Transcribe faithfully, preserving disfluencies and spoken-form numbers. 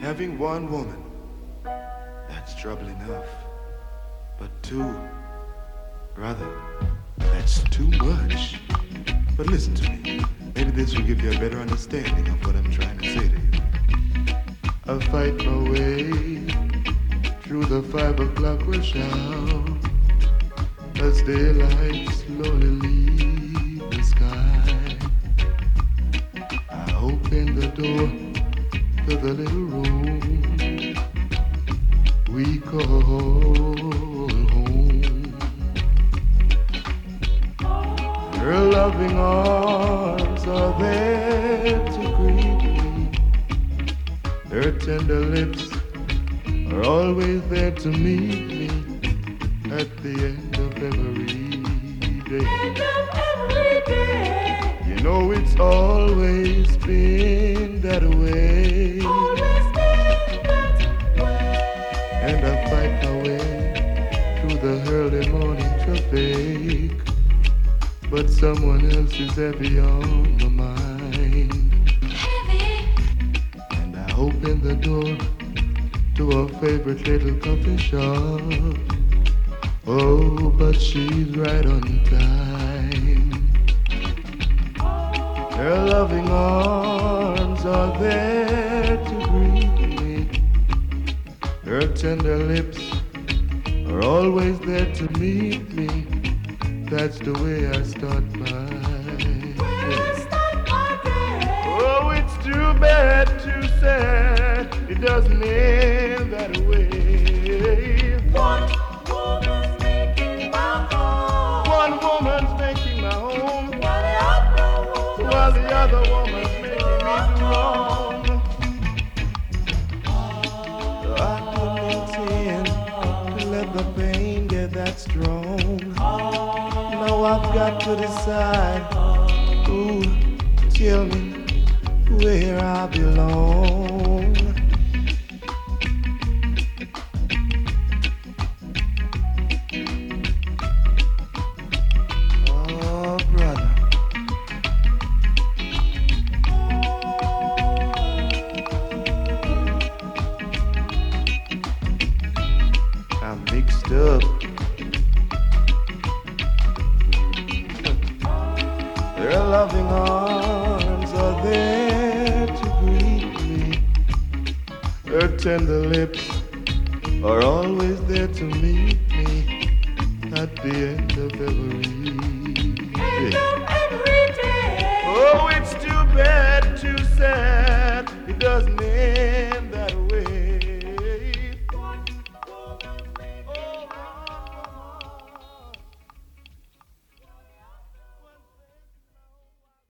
Having one woman, that's trouble enough. But two, brother, that's too much. But listen to me. Maybe this will give you a better understanding of what I'm trying to say to you. I fight my way through the five o'clock rush hour as daylight slowly leaves the sky. I open the door to the little room we call home. Her loving arms are there to greet me. Her tender lips are always there to meet me at the end of every day. End of every day. You know it's always been that way. Always been that way. And I fight my way through the early morning traffic, but someone else is heavy on my mind. Heavy. And I open the door to our favorite little coffee shop. Oh, but she's right on time. Her loving arms are there to greet me. Her tender lips are always there to meet me. That's the way I start my day. Oh, it's too bad, too sad. It doesn't end that way. One woman's making my home. One woman's making my home, While the other woman's while the other woman's making me do wrong. So I couldn't intend to let the pain get that strong. Now I've got to decide. Ooh, tell me where I belong. Oh, brother. I'm mixed up. Their loving arms are there to greet me. Her tender lips are always there to meet me at the end of every End day. of every day. Oh, it's too bad, too sad. It doesn't end